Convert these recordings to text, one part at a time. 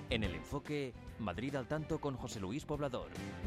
En el enfoque, Madrid al tanto con José Luis Poblador.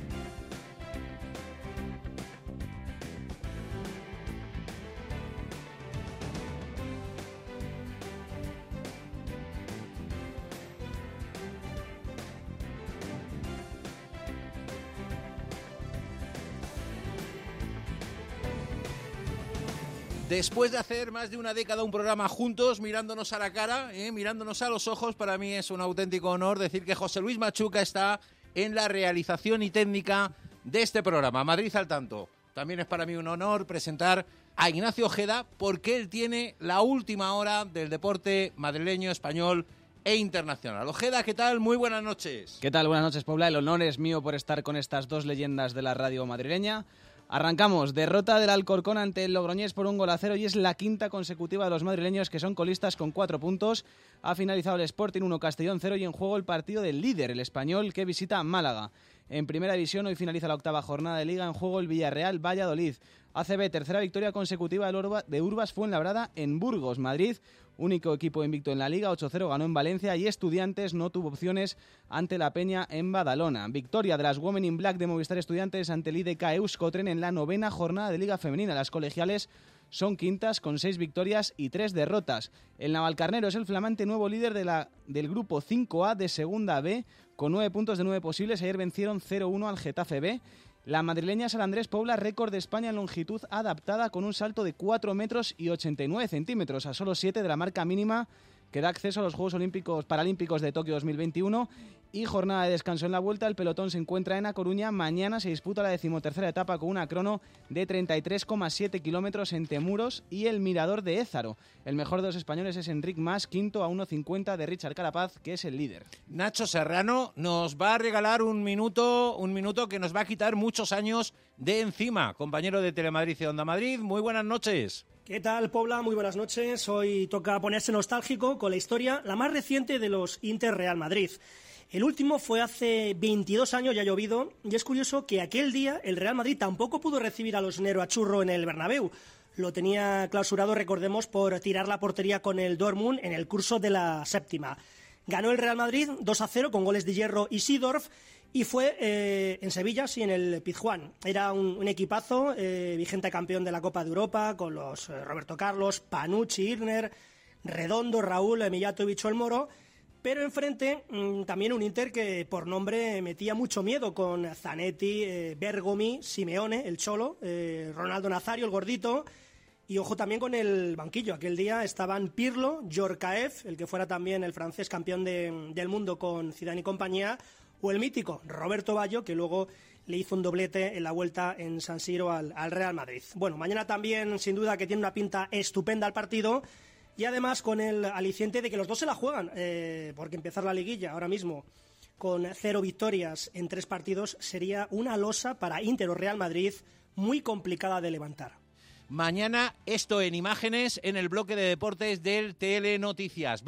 Después de hacer más de una década un programa juntos, mirándonos a la cara, mirándonos a los ojos, para mí es un auténtico honor decir que José Luis Machuca está en la realización y técnica de este programa, Madrid al tanto. También es para mí un honor presentar a Ignacio Ojeda, porque él tiene la última hora del deporte madrileño, español e internacional. Ojeda, ¿qué tal? Muy buenas noches. ¿Qué tal? Buenas noches, Pobla. El honor es mío por estar con estas dos leyendas de la radio madrileña. Arrancamos, derrota del Alcorcón ante el Logroñés por 1-0 y es la quinta consecutiva de los madrileños, que son colistas con 4 puntos. Ha finalizado el Sporting 1, Castellón 0 y en juego el partido del líder, el Español, que visita a Málaga. En primera división hoy finaliza la 8ª jornada de Liga, en juego el Villarreal Valladolid. ACB, tercera victoria consecutiva de Urbas Fuenlabrada en Burgos. Madrid, único equipo invicto en la Liga, 8-0 ganó en Valencia y Estudiantes no tuvo opciones ante la Peña en Badalona. Victoria de las Women in Black de Movistar Estudiantes ante el IDK Euskotren en la 9ª jornada de Liga Femenina. Las colegiales son quintas con 6 victorias y 3 derrotas. El Navalcarnero es el flamante nuevo líder del grupo 5A de Segunda B con 9 puntos de 9 posibles. Ayer vencieron 0-1 al Getafe B. La madrileña San Andrés Pobla, récord de España en longitud adaptada con un salto de 4 metros y 89 centímetros, a solo 7 de la marca mínima que da acceso a los Juegos Paralímpicos de Tokio 2021. Y jornada de descanso en la vuelta. El pelotón se encuentra en A Coruña. Mañana se disputa la 13ª etapa con una crono de 33,7 kilómetros entre Muros y el Mirador de Ézaro. El mejor de los españoles es Enric Mas, quinto a 1.50 de Richard Carapaz, que es el líder. Nacho Serrano nos va a regalar un minuto que nos va a quitar muchos años de encima. Compañero de Telemadrid y Onda Madrid, muy buenas noches. ¿Qué tal, Pobla? Muy buenas noches. Hoy toca ponerse nostálgico con la historia, la más reciente de los Inter Real Madrid. El último fue hace 22 años, ya ha llovido, y es curioso que aquel día el Real Madrid tampoco pudo recibir a los Nero a Churro en el Bernabéu. Lo tenía clausurado, recordemos, por tirar la portería con el Dortmund en el curso de la 7ª. Ganó el Real Madrid 2-0 con goles de Hierro y Seedorf, y fue en Sevilla, sí, en el Pizjuán. Era un equipazo, vigente campeón de la Copa de Europa, con los Roberto Carlos, Panucci, Irner, Redondo, Raúl, Mijatovic o el Moro. Pero enfrente también un Inter que por nombre metía mucho miedo, con Zanetti, Bergomi, Simeone, el Cholo, Ronaldo Nazario, el gordito, y ojo también con el banquillo. Aquel día estaban Pirlo, Djorkaeff, el que fuera también el francés campeón del mundo con Zidane y compañía, o el mítico Roberto Baggio, que luego le hizo un doblete en la vuelta en San Siro al Real Madrid. Bueno, mañana también sin duda que tiene una pinta estupenda el partido. Y además con el aliciente de que los dos se la juegan, porque empezar la liguilla ahora mismo con 0 victorias en 3 partidos sería una losa para Inter o Real Madrid muy complicada de levantar. Mañana esto en imágenes en el bloque de deportes del Telenoticias.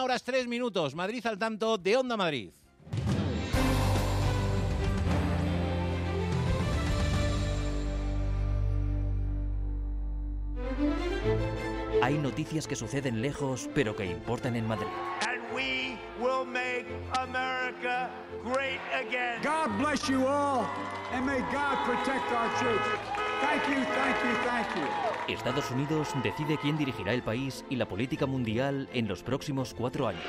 21:03, Madrid al tanto de Onda Madrid. Hay noticias que suceden lejos, pero que importan en Madrid. And we will make America great again. God bless you all, and may God protect our troops. Thank you, thank you, thank you. Estados Unidos decide quién dirigirá el país y la política mundial en los próximos 4 años.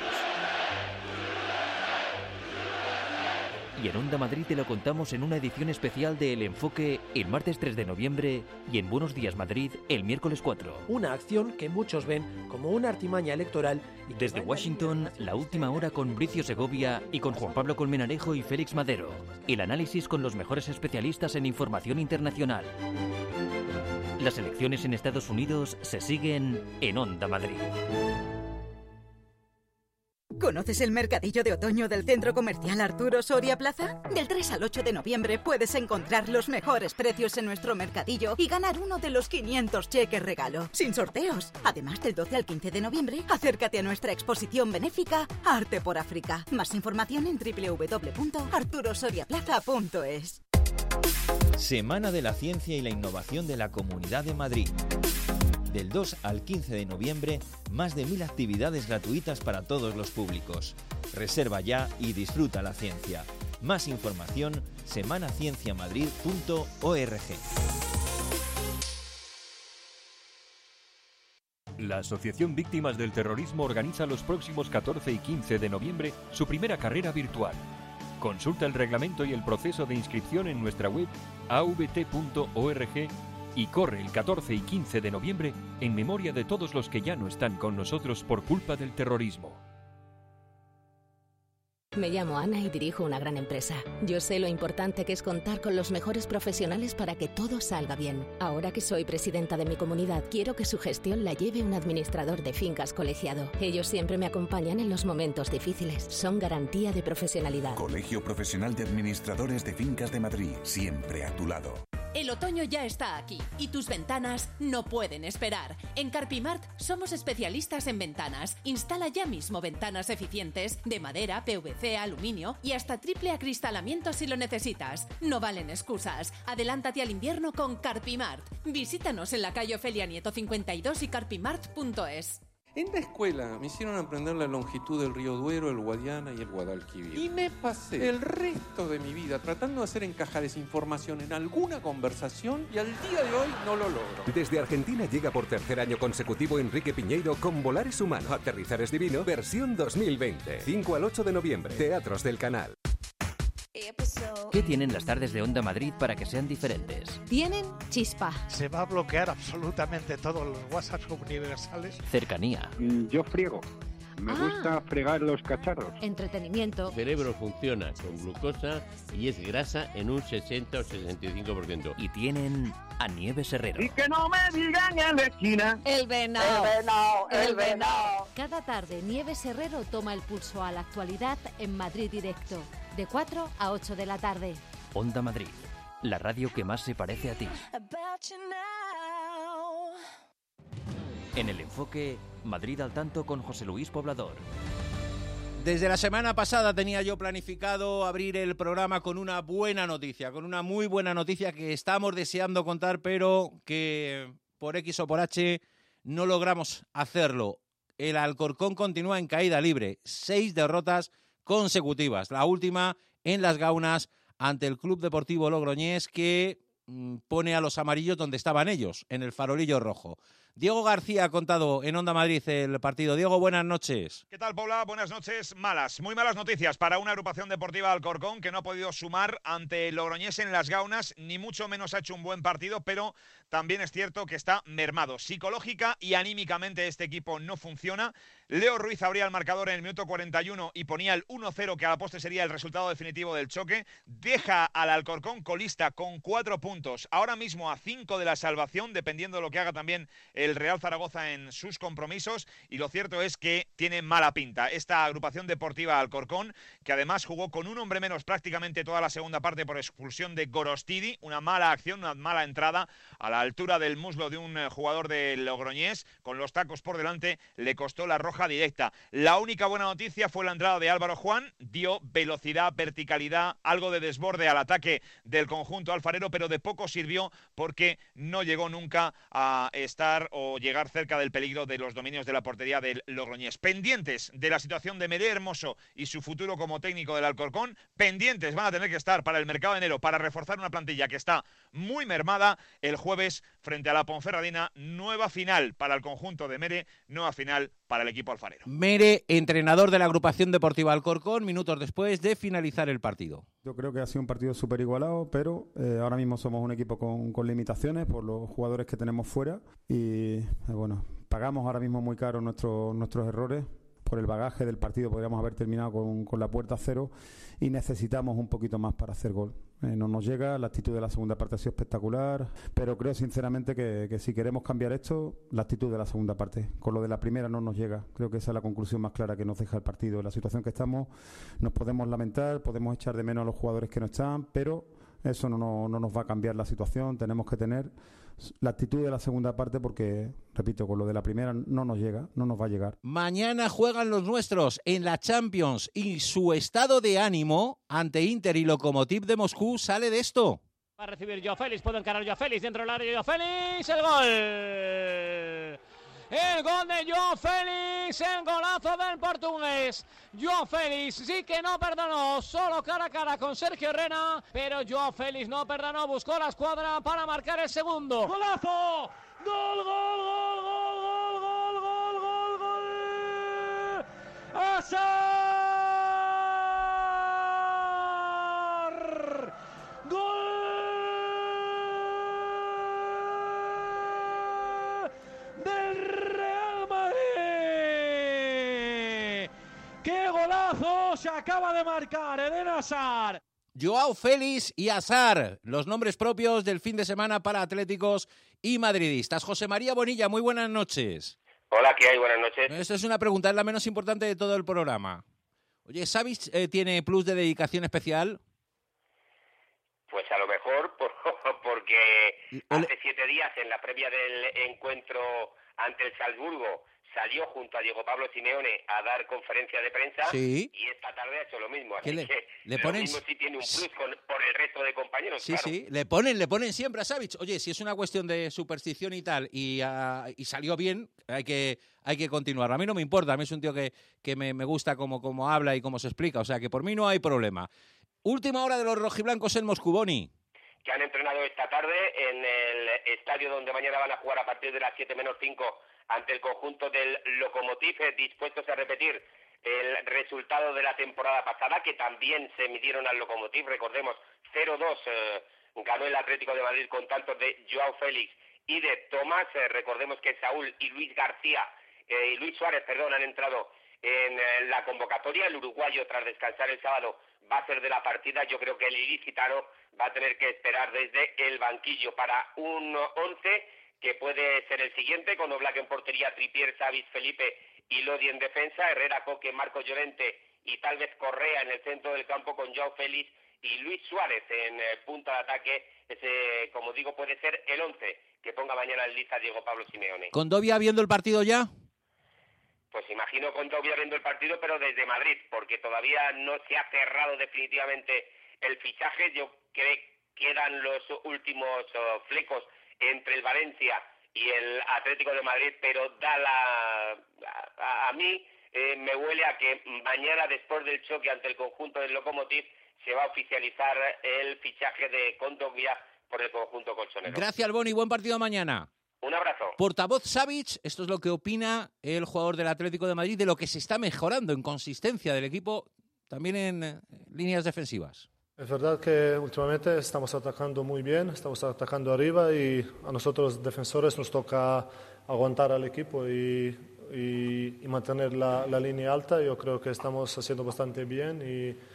Y en Onda Madrid te lo contamos en una edición especial de El Enfoque el martes 3 de noviembre y en Buenos Días Madrid el miércoles 4. Una acción que muchos ven como una artimaña electoral. Desde Washington, la última hora con Bricio Segovia y con Juan Pablo Colmenarejo y Félix Madero. El análisis con los mejores especialistas en información internacional. Las elecciones en Estados Unidos se siguen en Onda Madrid. ¿Conoces el mercadillo de otoño del Centro Comercial Arturo Soria Plaza? Del 3 al 8 de noviembre puedes encontrar los mejores precios en nuestro mercadillo y ganar uno de los 500 cheques regalo, sin sorteos. Además, del 12 al 15 de noviembre, acércate a nuestra exposición benéfica Arte por África. Más información en www.arturosoriaplaza.es. Semana de la Ciencia y la Innovación de la Comunidad de Madrid. Del 2 al 15 de noviembre, más de 1000 actividades gratuitas para todos los públicos. Reserva ya y disfruta la ciencia. Más información, semanacienciamadrid.org. La Asociación Víctimas del Terrorismo organiza los próximos 14 y 15 de noviembre su primera carrera virtual. Consulta el reglamento y el proceso de inscripción en nuestra web avt.org y corre el 14 y 15 de noviembre en memoria de todos los que ya no están con nosotros por culpa del terrorismo. Me llamo Ana y dirijo una gran empresa. Yo sé lo importante que es contar con los mejores profesionales para que todo salga bien. Ahora que soy presidenta de mi comunidad, quiero que su gestión la lleve un administrador de fincas colegiado. Ellos siempre me acompañan en los momentos difíciles. Son garantía de profesionalidad. Colegio Profesional de Administradores de Fincas de Madrid, siempre a tu lado. El otoño ya está aquí y tus ventanas no pueden esperar. En Carpimart somos especialistas en ventanas. Instala ya mismo ventanas eficientes de madera, PVC, aluminio y hasta triple acristalamiento si lo necesitas. No valen excusas. Adelántate al invierno con Carpimart. Visítanos en la calle Ofelia Nieto 52 y carpimart.es. En la escuela me hicieron aprender la longitud del río Duero, el Guadiana y el Guadalquivir. Y me pasé el resto de mi vida tratando de hacer encajar esa información en alguna conversación y al día de hoy no lo logro. Desde Argentina llega por tercer año consecutivo Enrique Piñeiro con Volar es humano, aterrizar es divino, versión 2020. 5 al 8 de noviembre, Teatros del Canal. ¿Qué tienen las tardes de Onda Madrid para que sean diferentes? Tienen chispa. Se va a bloquear absolutamente todos los WhatsApp universales. Cercanía. Yo friego. Me gusta fregar los cacharros. Entretenimiento. El cerebro funciona con glucosa y es grasa en un 60 o 65%. Y tienen a Nieves Herrero. Y que no me digan en la esquina. El venao. El venao. Cada tarde Nieves Herrero toma el pulso a la actualidad en Madrid Directo. De 4 a 8 de la tarde. Onda Madrid, la radio que más se parece a ti. En el enfoque, Madrid al tanto con José Luis Poblador. Desde la semana pasada tenía yo planificado abrir el programa con una buena noticia, con una muy buena noticia que estamos deseando contar, pero que por X o por H no logramos hacerlo. El Alcorcón continúa en caída libre, 6 derrotas consecutivas. La última en Las Gaunas ante el Club Deportivo Logroñés, que pone a los amarillos donde estaban ellos, en el farolillo rojo. Diego García ha contado en Onda Madrid el partido. Diego, buenas noches. ¿Qué tal, Paula? Buenas noches. Muy malas noticias para una agrupación deportiva Alcorcón que no ha podido sumar ante el Logroñés en Las Gaunas, ni mucho menos ha hecho un buen partido, pero también es cierto que está mermado. Psicológica y anímicamente este equipo no funciona. Leo Ruiz abría el marcador en el minuto 41 y ponía el 1-0, que a la postre sería el resultado definitivo del choque. Deja al Alcorcón colista con 4 puntos, ahora mismo a 5 de la salvación, dependiendo de lo que haga también el Real Zaragoza en sus compromisos, y lo cierto es que tiene mala pinta esta agrupación deportiva Alcorcón, que además jugó con un hombre menos prácticamente toda la segunda parte por expulsión de Gorostidi, una mala acción, una mala entrada a la altura del muslo de un jugador de Logroñés, con los tacos por delante, le costó la roja directa. La única buena noticia fue la entrada de Álvaro Juan, dio velocidad, verticalidad, algo de desborde al ataque del conjunto alfarero, pero de poco sirvió porque no llegó nunca a estar o llegar cerca del peligro de los dominios de la portería del Logroñés. Pendientes de la situación de Medé Hermoso y su futuro como técnico del Alcorcón, pendientes van a tener que estar para el mercado de enero, para reforzar una plantilla que está muy mermada. El jueves, frente a la Ponferradina, nueva final para el conjunto de Mere, nueva final para el equipo alfarero. Mere, entrenador de la agrupación deportiva Alcorcón, minutos después de finalizar el partido. Yo creo que ha sido un partido súper igualado, pero ahora mismo somos un equipo con limitaciones por los jugadores que tenemos fuera y bueno, pagamos ahora mismo muy caro nuestros errores. Por el bagaje del partido podríamos haber terminado con la puerta a cero y necesitamos un poquito más para hacer gol. No nos llega, la actitud de la segunda parte ha sido espectacular, pero creo sinceramente que si queremos cambiar esto, la actitud de la segunda parte. Con lo de la primera no nos llega. Creo que esa es la conclusión más clara que nos deja el partido. En la situación que estamos nos podemos lamentar, podemos echar de menos a los jugadores que no están, pero eso no nos va a cambiar la situación. Tenemos que tener la actitud de la segunda parte porque, repito, con lo de la primera no nos llega, no nos va a llegar. Mañana juegan los nuestros en la Champions y su estado de ánimo ante Inter y Lokomotiv de Moscú sale de esto. Va a recibir Joao Félix, puede encarar Joao Félix, dentro del área Joao Félix, el gol. El gol de Joao Félix, el golazo del portugués. Joao Félix sí que no perdonó, solo cara a cara con Sergio Herrera, pero Joao Félix no perdonó, buscó la escuadra para marcar el segundo. ¡Golazo! ¡Gol, gol, gol, gol, gol, gol, gol, gol! ¡Hazard! ¡Gol! Del Real Madrid. ¡Qué golazo se acaba de marcar Eden Hazard! Joao Félix y Hazard, los nombres propios del fin de semana para atléticos y madridistas. José María Bonilla, muy buenas noches. Hola, ¿qué hay? Buenas noches. Esta es una pregunta, es la menos importante de todo el programa. Oye, ¿Savic tiene plus de dedicación especial? Pues a lo mejor porque hace 7 días en la previa del encuentro ante el Salzburgo salió junto a Diego Pablo Simeone a dar conferencia de prensa, sí, y esta tarde ha hecho lo mismo, así le que ponen... lo mismo sí tiene un plus por el resto de compañeros. Sí, claro. sí, le ponen siempre a Savic. Oye, si es una cuestión de superstición y tal, y salió bien, hay que continuar. A mí no me importa, a mí es un tío que me gusta cómo habla y cómo se explica, o sea que por mí no hay problema. Última hora de los rojiblancos en Moscú, Boni. Que han entrenado esta tarde en el estadio donde mañana van a jugar a partir de las 7:05 ante el conjunto del Lokomotiv, dispuestos a repetir el resultado de la temporada pasada, que también se midieron al Lokomotiv. Recordemos, 0-2 ganó el Atlético de Madrid con tantos de Joao Félix y de Tomás. Recordemos que Saúl y Luis Suárez han entrado en la convocatoria. El uruguayo, tras descansar el sábado, va a ser de la partida. Yo creo que el ilicitano va a tener que esperar desde el banquillo para un 11 que puede ser el siguiente, con Oblak en portería, Trippier, Savic, Felipe y Lodi en defensa, Herrera, Coque, Marco Llorente y tal vez Correa en el centro del campo, con Joao Félix y Luis Suárez en punta de ataque. Ese, como digo, puede ser el 11 que ponga mañana en lista Diego Pablo Simeone. ¿Condovia viendo el partido ya? Pues imagino Condovia viendo el partido, pero desde Madrid, porque todavía no se ha cerrado definitivamente el fichaje. Yo creo que quedan los últimos flecos entre el Valencia y el Atlético de Madrid, pero a mí me huele a que mañana, después del choque ante el conjunto del Lokomotiv, se va a oficializar el fichaje de Condovia por el conjunto colchonero. Gracias, Boni, buen partido mañana. Un abrazo. Portavoz Savic, esto es lo que opina el jugador del Atlético de Madrid de lo que se está mejorando en consistencia del equipo, también en líneas defensivas. Es verdad que últimamente estamos atacando muy bien, estamos atacando arriba, y a nosotros defensores nos toca aguantar al equipo y mantener la línea alta. Yo creo que estamos haciendo bastante bien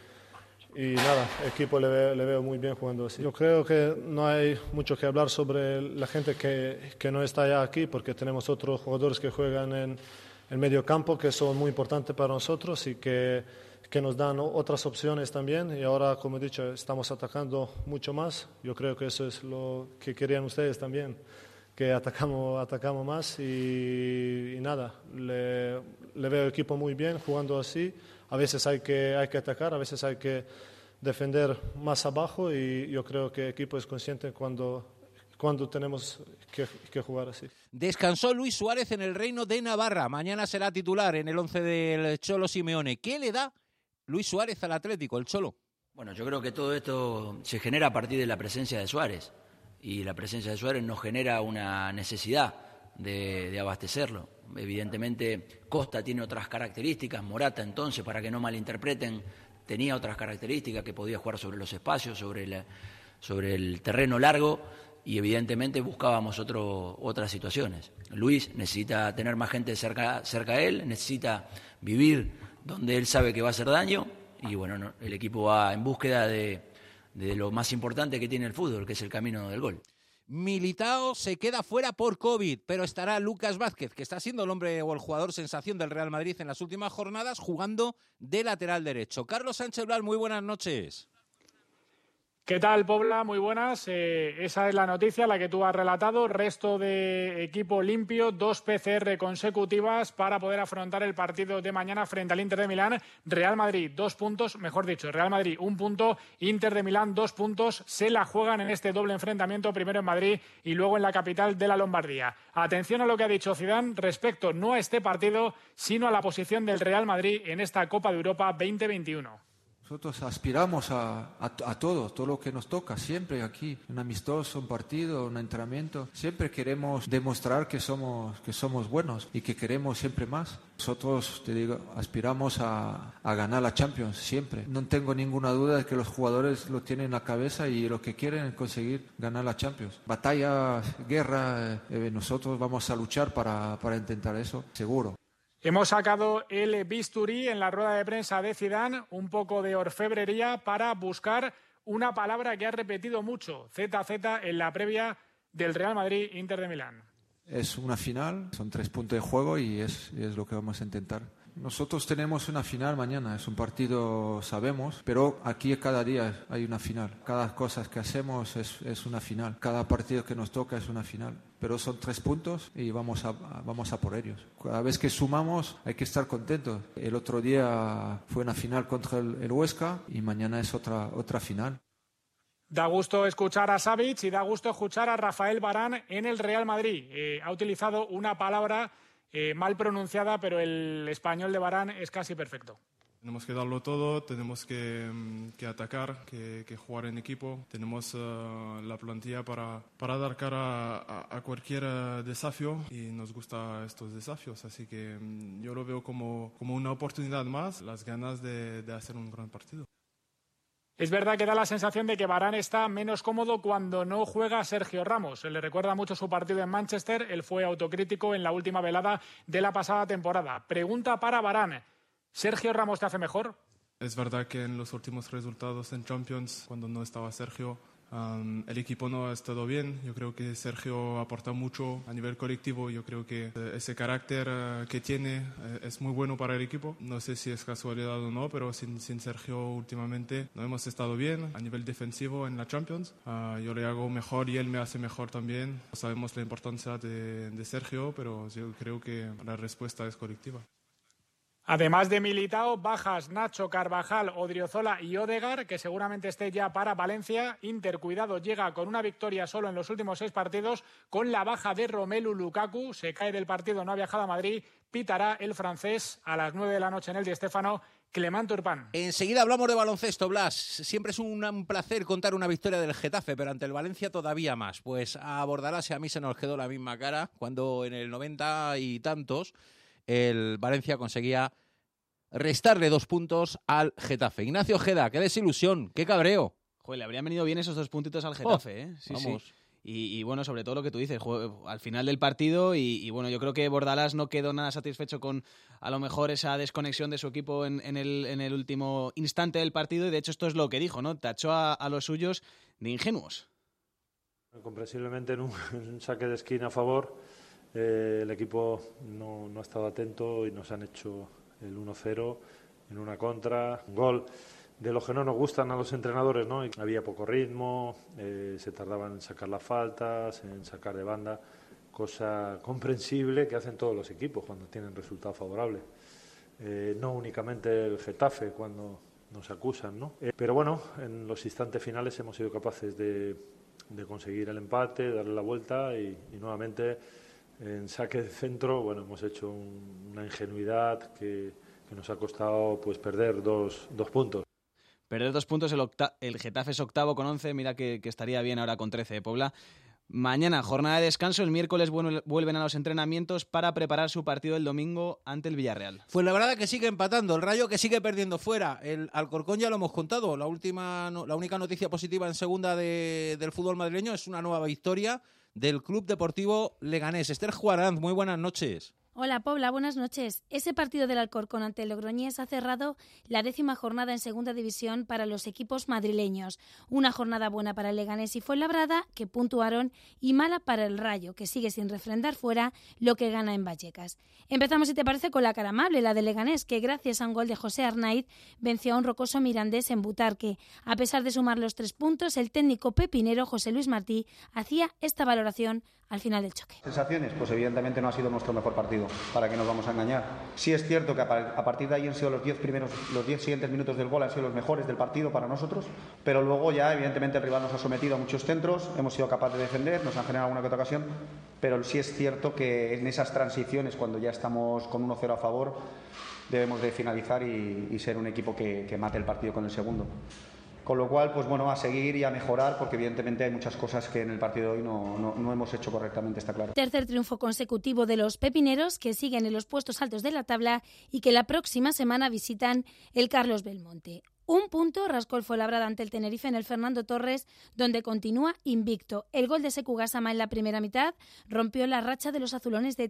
y nada, el equipo le veo muy bien jugando así. Yo creo que no hay mucho que hablar sobre la gente que no está ya aquí, porque tenemos otros jugadores que juegan en el medio campo que son muy importantes para nosotros y que nos dan otras opciones también. Y ahora, como he dicho, estamos atacando mucho más. Yo creo que eso es lo que querían ustedes también, que atacamos más y nada, le veo el equipo muy bien jugando así. A veces hay que atacar, a veces hay que defender más abajo, y yo creo que el equipo es consciente cuando tenemos que jugar así. Descansó Luis Suárez en el Reino de Navarra. Mañana será titular en el 11 del Cholo Simeone. ¿Qué le da Luis Suárez al Atlético, el Cholo? Bueno, yo creo que todo esto se genera a partir de la presencia de Suárez. Y la presencia de Suárez nos genera una necesidad de abastecerlo. Evidentemente, Costa tiene otras características. Morata, entonces, para que no malinterpreten, tenía otras características, que podía jugar sobre los espacios, sobre el terreno largo, y evidentemente buscábamos otras situaciones. Luis necesita tener más gente cerca a él, necesita vivir donde él sabe que va a hacer daño, y bueno, el equipo va en búsqueda de lo más importante que tiene el fútbol, que es el camino del gol. Militao se queda fuera por COVID, pero estará Lucas Vázquez, que está siendo el hombre o el jugador sensación del Real Madrid en las últimas jornadas, jugando de lateral derecho. Carlos Sánchez Blas, muy buenas noches. ¿Qué tal, Pobla? Muy buenas. Esa es la noticia, la que tú has relatado. Resto de equipo limpio, 2 PCR consecutivas para poder afrontar el partido de mañana frente al Inter de Milán. Real Madrid, 2 puntos, mejor dicho, Real Madrid, 1 punto, Inter de Milán, 2 puntos. Se la juegan en este doble enfrentamiento, primero en Madrid y luego en la capital de la Lombardía. Atención a lo que ha dicho Zidane respecto no a este partido, sino a la posición del Real Madrid en esta Copa de Europa 2021. Nosotros aspiramos a todo lo que nos toca, siempre aquí, un amistoso, un partido, un entrenamiento. Siempre queremos demostrar que somos buenos y que queremos siempre más. Nosotros, te digo, aspiramos a ganar la Champions, siempre. No tengo ninguna duda de que los jugadores lo tienen en la cabeza y lo que quieren es conseguir ganar la Champions. Batalla, guerra, nosotros vamos a luchar para intentar eso, seguro. Hemos sacado el bisturí en la rueda de prensa de Zidane, un poco de orfebrería para buscar una palabra que ha repetido mucho, ZZ, en la previa del Real Madrid-Inter de Milán. Es una final, son 3 puntos de juego y es lo que vamos a intentar. Nosotros tenemos una final mañana, es un partido, sabemos, pero aquí cada día hay una final. Cada cosa que hacemos es una final. Cada partido que nos toca es una final. Pero son 3 puntos y vamos a por ellos. Cada vez que sumamos hay que estar contentos. El otro día fue una final contra el Huesca y mañana es otra final. Da gusto escuchar a Savic y da gusto escuchar a Rafael Varane en el Real Madrid. Ha utilizado una palabra mal pronunciada, pero el español de Varane es casi perfecto. Tenemos que darlo todo, tenemos que atacar, que jugar en equipo. Tenemos la plantilla para dar cara a cualquier desafío y nos gustan estos desafíos. Así que yo lo veo como una oportunidad más, las ganas de hacer un gran partido. Es verdad que da la sensación de que Varane está menos cómodo cuando no juega Sergio Ramos. Se le recuerda mucho su partido en Manchester. Él fue autocrítico en la última velada de la pasada temporada. Pregunta para Varane. ¿Sergio Ramos te hace mejor? Es verdad que en los últimos resultados en Champions, cuando no estaba Sergio, el equipo no ha estado bien. Yo creo que Sergio aporta mucho a nivel colectivo. Yo creo que ese carácter que tiene es muy bueno para el equipo. No sé si es casualidad o no, pero sin Sergio últimamente no hemos estado bien a nivel defensivo en la Champions. Yo le hago mejor y él me hace mejor también. Sabemos la importancia de Sergio, pero yo creo que la respuesta es colectiva. Además de Militao, bajas Nacho, Carvajal, Odriozola y Odegaard, que seguramente esté ya para Valencia. Inter, cuidado, llega con una victoria solo en los últimos 6 partidos, con la baja de Romelu Lukaku. Se cae del partido, no ha viajado a Madrid. Pitará el francés a las 9 de la noche en el Di Stéfano, Clement Turpin. Enseguida hablamos de baloncesto, Blas. Siempre es un placer contar una victoria del Getafe, pero ante el Valencia todavía más. Pues a Bordalás y a mí se nos quedó la misma cara cuando en el 90 y tantos el Valencia conseguía restarle 2 puntos al Getafe. Ignacio Ojeda, qué desilusión, qué cabreo. Joder, le habrían venido bien esos 2 puntitos al Getafe, ¿eh? Sí, vamos. Sí. Y bueno, sobre todo lo que tú dices, al final del partido y bueno, yo creo que Bordalás no quedó nada satisfecho con a lo mejor esa desconexión de su equipo en el último instante del partido y de hecho esto es lo que dijo, ¿no? Tachó a los suyos de ingenuos. Comprensiblemente en un saque de esquina a favor, el equipo no ha estado atento y nos han hecho el 1-0 en una contra, un gol de los que no nos gustan a los entrenadores, ¿no? Y había poco ritmo, se tardaban en sacar las faltas, en sacar de banda, cosa comprensible que hacen todos los equipos cuando tienen resultados favorables. No únicamente el Getafe cuando nos acusan, ¿no? Pero bueno, en los instantes finales hemos sido capaces de conseguir el empate, darle la vuelta y nuevamente en saque de centro, bueno, hemos hecho una ingenuidad que nos ha costado pues perder dos puntos. Perder 2 puntos, el Getafe es octavo con 11, mira que estaría bien ahora con 13 de Pobla. Mañana, jornada de descanso, el miércoles vuelven a los entrenamientos para preparar su partido el domingo ante el Villarreal. Fuenlabrada que sigue empatando, el Rayo que sigue perdiendo fuera, el Alcorcón ya lo hemos contado, la única noticia positiva en segunda del fútbol madrileño es una nueva victoria del Club Deportivo Leganés. Esther Juaranz, muy buenas noches. Hola, Pobla, buenas noches. Ese partido del Alcorcón ante el Logroñés ha cerrado la 10ª jornada en Segunda División para los equipos madrileños. Una jornada buena para el Leganés y Fuenlabrada, que puntuaron, y mala para el Rayo, que sigue sin refrendar fuera lo que gana en Vallecas. Empezamos, si te parece, con la cara amable, la del Leganés, que gracias a un gol de José Arnaiz venció a un rocoso Mirandés en Butarque. A pesar de sumar los 3 puntos, el técnico pepinero José Luis Martí hacía esta valoración al final del choque. ¿Sensaciones? Pues evidentemente no ha sido nuestro mejor partido, para que nos vamos a engañar. Sí es cierto que a partir de ahí han sido los 10 siguientes minutos del gol han sido los mejores del partido para nosotros, pero luego ya evidentemente el rival nos ha sometido a muchos centros, hemos sido capaces de defender, nos han generado alguna que otra ocasión, pero sí es cierto que en esas transiciones, cuando ya estamos con 1-0 a favor, debemos de finalizar y ser un equipo que mate el partido con el segundo. Con lo cual, pues bueno, a seguir y a mejorar, porque evidentemente hay muchas cosas que en el partido de hoy no hemos hecho correctamente, está claro. Tercer triunfo consecutivo de los pepineros, que siguen en los puestos altos de la tabla y que la próxima semana visitan el Carlos Belmonte. Un punto rascó el Fuenlabrada ante el Tenerife en el Fernando Torres, donde continúa invicto. El gol de Sekou Gassama en la primera mitad rompió la racha de los azulones de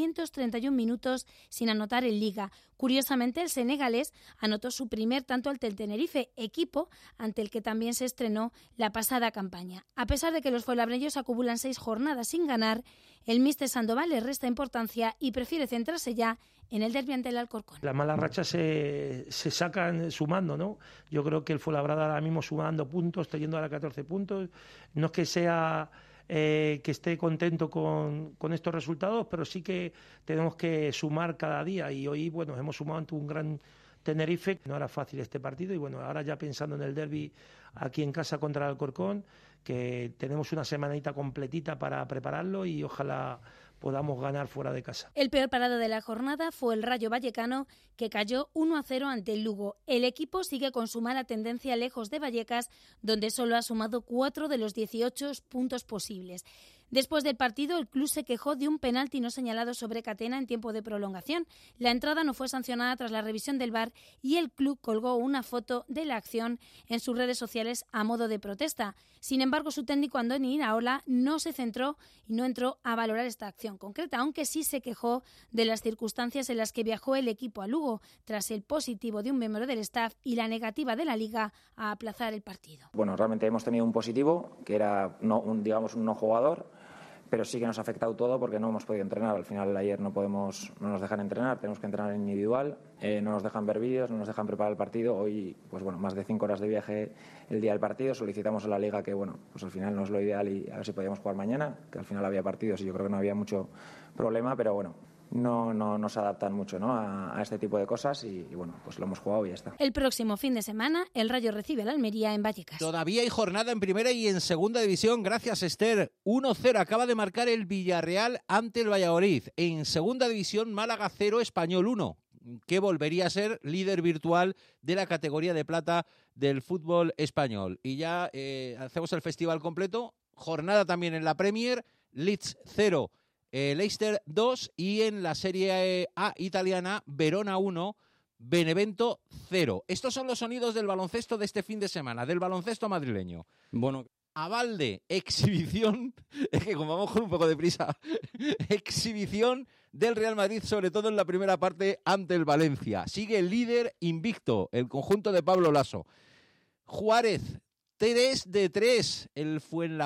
331 minutos sin anotar en Liga. Curiosamente, el senegalés anotó su primer tanto ante el Tenerife, equipo ante el que también se estrenó la pasada campaña. A pesar de que los fuenlabreños acumulan 6 jornadas sin ganar, el míster Sandoval le resta importancia y prefiere centrarse ya en el derbi ante el Alcorcón. Las malas rachas se sacan sumando, ¿no? Yo creo que el Fuenlabrada ahora mismo sumando puntos, teniendo ahora 14 puntos. No es que sea que esté contento con estos resultados, pero sí que tenemos que sumar cada día. Y hoy, bueno, hemos sumado ante un gran Tenerife. No era fácil este partido y, bueno, ahora ya pensando en el derbi aquí en casa contra el Alcorcón, que tenemos una semanita completita para prepararlo y ojalá podamos ganar fuera de casa. El peor parado de la jornada fue el Rayo Vallecano, que cayó 1-0 ante el Lugo. El equipo sigue con su mala tendencia lejos de Vallecas, donde solo ha sumado 4 de los 18 puntos posibles. Después del partido, el club se quejó de un penalti no señalado sobre Catena en tiempo de prolongación. La entrada no fue sancionada tras la revisión del VAR y el club colgó una foto de la acción en sus redes sociales a modo de protesta. Sin embargo, su técnico Andoni Iraola no se centró y no entró a valorar esta acción concreta, aunque sí se quejó de las circunstancias en las que viajó el equipo a Lugo, tras el positivo de un miembro del staff y la negativa de la Liga a aplazar el partido. Bueno, realmente hemos tenido un positivo, que era un no jugador, pero sí que nos ha afectado todo porque no hemos podido entrenar. Al final ayer no nos dejan entrenar, tenemos que entrenar en individual, no nos dejan ver vídeos, no nos dejan preparar el partido. Hoy, pues bueno, más de 5 horas de viaje el día del partido. Solicitamos a la Liga que, bueno, pues al final no es lo ideal y a ver si podíamos jugar mañana, que al final había partidos y yo creo que no había mucho problema, pero bueno, no nos adaptan mucho, ¿no?, a este tipo de cosas y bueno, pues lo hemos jugado y ya está. El próximo fin de semana el Rayo recibe al Almería en Vallecas. Todavía hay jornada en primera y en segunda división. Gracias, Esther. 1-0 acaba de marcar el Villarreal ante el Valladolid. En segunda división, Málaga 0, Español 1, que volvería a ser líder virtual de la categoría de plata del fútbol español. Y ya hacemos el festival completo. Jornada también en la Premier, Leeds 0, Leicester 2 y en la Serie A italiana, Verona 1, Benevento 0. Estos son los sonidos del baloncesto de este fin de semana, del baloncesto madrileño. Bueno, Avalde, exhibición, es que como vamos con un poco de prisa, exhibición del Real Madrid, sobre todo en la primera parte ante el Valencia. Sigue el líder invicto, el conjunto de Pablo Lasso. Juárez, 3 de 3. El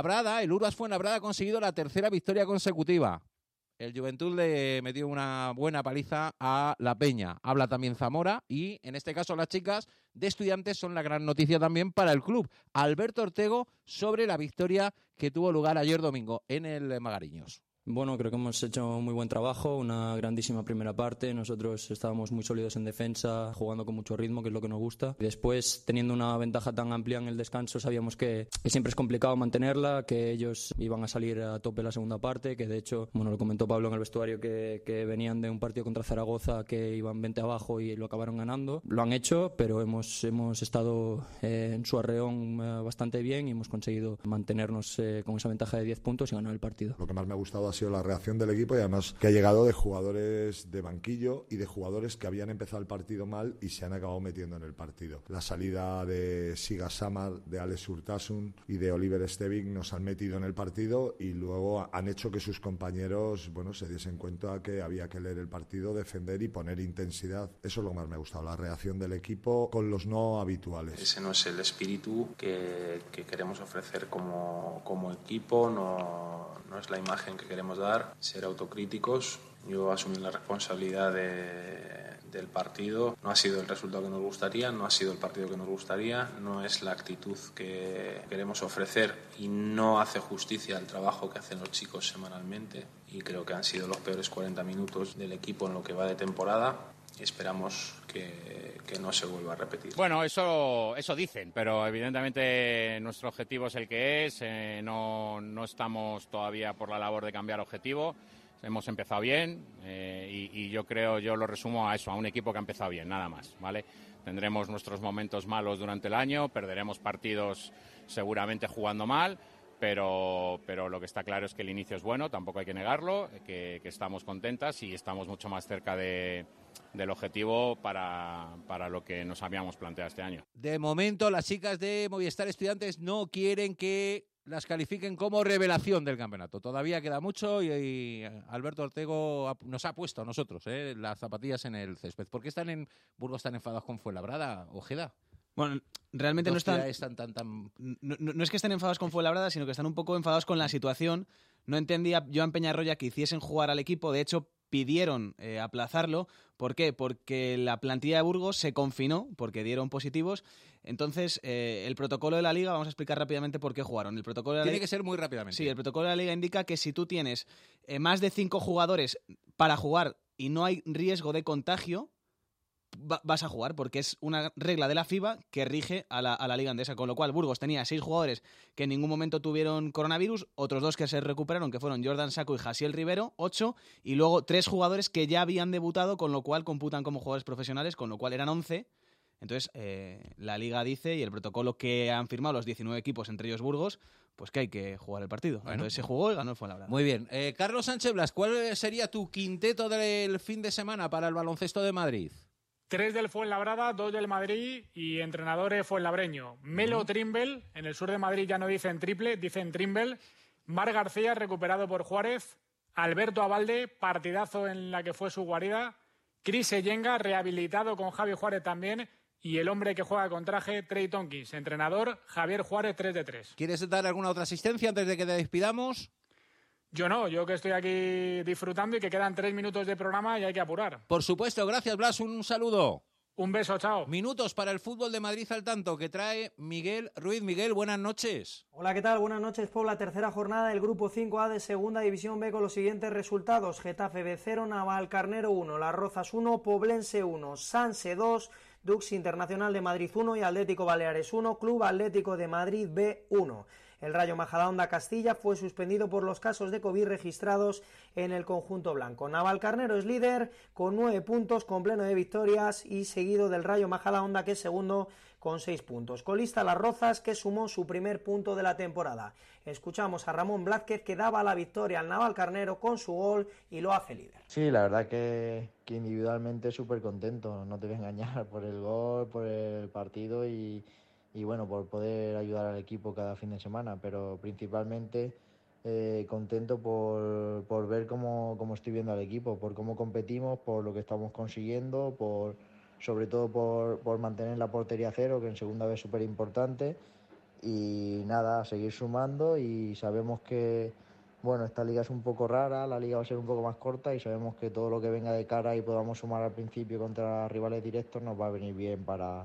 Urbas Fuenlabrada ha conseguido la tercera victoria consecutiva. El Juventud le metió una buena paliza a la Peña. Habla también Zamora y, en este caso, las chicas de Estudiantes son la gran noticia también para el club. Alberto Ortego sobre la victoria que tuvo lugar ayer domingo en el Magariños. Bueno, creo que hemos hecho muy buen trabajo, una grandísima primera parte. Nosotros estábamos muy sólidos en defensa, jugando con mucho ritmo, que es lo que nos gusta. Y después, teniendo una ventaja tan amplia en el descanso, sabíamos que siempre es complicado mantenerla, que ellos iban a salir a tope la segunda parte, que de hecho, bueno, lo comentó Pablo en el vestuario, que venían de un partido contra Zaragoza, que iban 20 abajo y lo acabaron ganando. Lo han hecho, pero hemos estado en su arreón bastante bien y hemos conseguido mantenernos con esa ventaja de 10 puntos y ganar el partido. Lo que más me ha gustado ha sido la reacción del equipo, y además que ha llegado de jugadores de banquillo y de jugadores que habían empezado el partido mal y se han acabado metiendo en el partido. La salida de Siga Samar, de Alex Urtasun y de Oliver Stevik nos han metido en el partido y luego han hecho que sus compañeros, bueno, se diesen cuenta que había que leer el partido, defender y poner intensidad. Eso es lo que más me ha gustado, la reacción del equipo con los no habituales. Ese no es el espíritu que queremos ofrecer como equipo, no es la imagen que queremos dar, ser autocríticos. Yo asumí la responsabilidad del partido. No ha sido el resultado que nos gustaría, no ha sido el partido que nos gustaría, no es la actitud que queremos ofrecer y no hace justicia al trabajo que hacen los chicos semanalmente, y creo que han sido los peores 40 minutos del equipo en lo que va de temporada. Esperamos que no se vuelva a repetir. Bueno, eso dicen, pero evidentemente nuestro objetivo es el que es. No estamos todavía por la labor de cambiar objetivo. Hemos empezado bien y yo lo resumo a eso, a un equipo que ha empezado bien, nada más, ¿vale? Tendremos nuestros momentos malos durante el año, perderemos partidos seguramente jugando mal, pero lo que está claro es que el inicio es bueno, tampoco hay que negarlo, que estamos contentas y estamos mucho más cerca del objetivo para lo que nos habíamos planteado este año. De momento, las chicas de Movistar Estudiantes no quieren que las califiquen como revelación del campeonato. Todavía queda mucho y Alberto Ortego nos ha puesto a nosotros las zapatillas en el césped. ¿Por qué Burgos tan enfadados con Fuenlabrada, Ojeda? Bueno, realmente no están tan... No es que estén enfadados con Fuenlabrada, sino que están un poco enfadados con la situación. No entendía Joan Peñarroya que hiciesen jugar al equipo. De hecho, pidieron aplazarlo. ¿Por qué? Porque la plantilla de Burgos se confinó, porque dieron positivos. Entonces, el protocolo de la Liga, vamos a explicar rápidamente por qué jugaron. El protocolo de la Tiene que ser muy rápidamente. Sí, el protocolo de la Liga indica que si tú tienes más de 5 jugadores para jugar y no hay riesgo de contagio, vas a jugar, porque es una regla de la FIBA que rige a la Liga Endesa, con lo cual Burgos tenía 6 jugadores que en ningún momento tuvieron coronavirus, otros 2 que se recuperaron, que fueron Jordan Saco y Jasiel Rivero, 8, y luego 3 jugadores que ya habían debutado, con lo cual computan como jugadores profesionales, con lo cual eran 11. Entonces, la Liga dice, y el protocolo que han firmado los 19 equipos, entre ellos Burgos, pues que hay que jugar el partido. Bueno, entonces se jugó y ganó el Fuenlabrada. Muy bien. Carlos Sánchez Blas, ¿cuál sería tu quinteto del fin de semana para el baloncesto de Madrid? 3 del Fuenlabrada, 2 del Madrid y entrenador fuenlabreño. Melo Trimble, en el sur de Madrid ya no dicen triple, dicen Trimble. Mar García, recuperado por Juárez. Alberto Abalde, partidazo en la que fue su guarida. Cris Eyenga, rehabilitado con Javi Juárez también. Y el hombre que juega con traje, Trey Tonkins. Entrenador, Javier Juárez, 3 de 3. ¿Quieres dar alguna otra asistencia antes de que te despidamos? Yo no, yo que estoy aquí disfrutando y que quedan 3 minutos de programa y hay que apurar. Por supuesto, gracias Blas, un saludo. Un beso, chao. Minutos para el fútbol de Madrid al tanto que trae Miguel Ruiz. Miguel, buenas noches. Hola, ¿qué tal? Buenas noches, Paula. Tercera jornada del Grupo 5A de Segunda División B con los siguientes resultados. Getafe B 0, Navalcarnero 1, Las Rozas 1, Poblense 1, Sanse 2, Dux Internacional de Madrid 1 y Atlético Baleares 1, Club Atlético de Madrid B 1. El Rayo Majadahonda Castilla fue suspendido por los casos de COVID registrados en el conjunto blanco. Navalcarnero es líder con 9 puntos, con pleno de victorias, y seguido del Rayo Majadahonda, que es segundo con 6 puntos. Colista Las Rozas, que sumó su primer punto de la temporada. Escuchamos a Ramón Blázquez, que daba la victoria al Navalcarnero con su gol y lo hace líder. Sí, la verdad que individualmente súper contento, no te voy a engañar, por el gol, por el partido y bueno, por poder ayudar al equipo cada fin de semana, pero principalmente contento por ver cómo estoy viendo al equipo, por cómo competimos, por lo que estamos consiguiendo, sobre todo por mantener la portería cero, que en segunda vez es súper importante, y nada, seguir sumando. Y sabemos que bueno, esta liga es un poco rara, la liga va a ser un poco más corta y sabemos que todo lo que venga de cara y podamos sumar al principio contra rivales directos nos va a venir bien para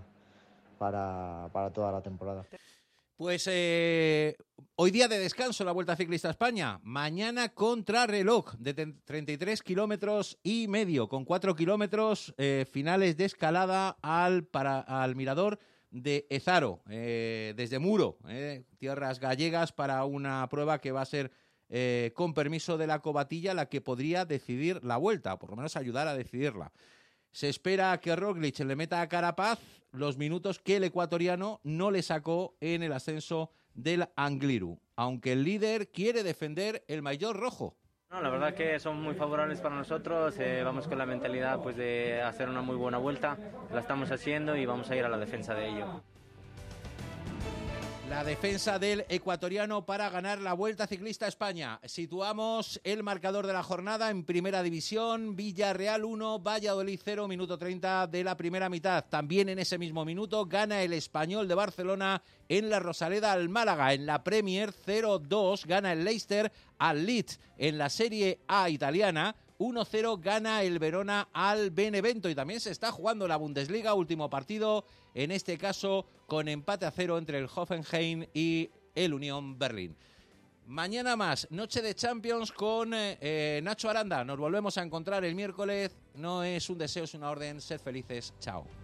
toda la temporada. Pues hoy día de descanso la Vuelta Ciclista a España. Mañana contrarreloj de 33 kilómetros y medio, con 4 kilómetros finales de escalada al mirador de Ezaro, desde Muro, tierras gallegas, para una prueba que va a ser con permiso de la Covatilla la que podría decidir la Vuelta, por lo menos ayudar a decidirla. Se espera que Roglic le meta a Carapaz los minutos que el ecuatoriano no le sacó en el ascenso del Angliru, aunque el líder quiere defender el maillot rojo. No, la verdad que son muy favorables para nosotros, vamos con la mentalidad pues de hacer una muy buena vuelta, la estamos haciendo y vamos a ir a la defensa de ello. La defensa del ecuatoriano para ganar la Vuelta Ciclista a España. Situamos el marcador de la jornada en Primera División. Villarreal 1, Valladolid 0, minuto 30 de la primera mitad. También en ese mismo minuto gana el Español de Barcelona en la Rosaleda al Málaga. En la Premier 0-2 gana el Leicester al Leeds. En la Serie A italiana 1-0 gana el Verona al Benevento. Y también se está jugando la Bundesliga, último partido, en este caso con empate a 0 entre el Hoffenheim y el Unión Berlín. Mañana más, noche de Champions con Nacho Aranda. Nos volvemos a encontrar el miércoles. No es un deseo, es una orden. Sed felices. Chao.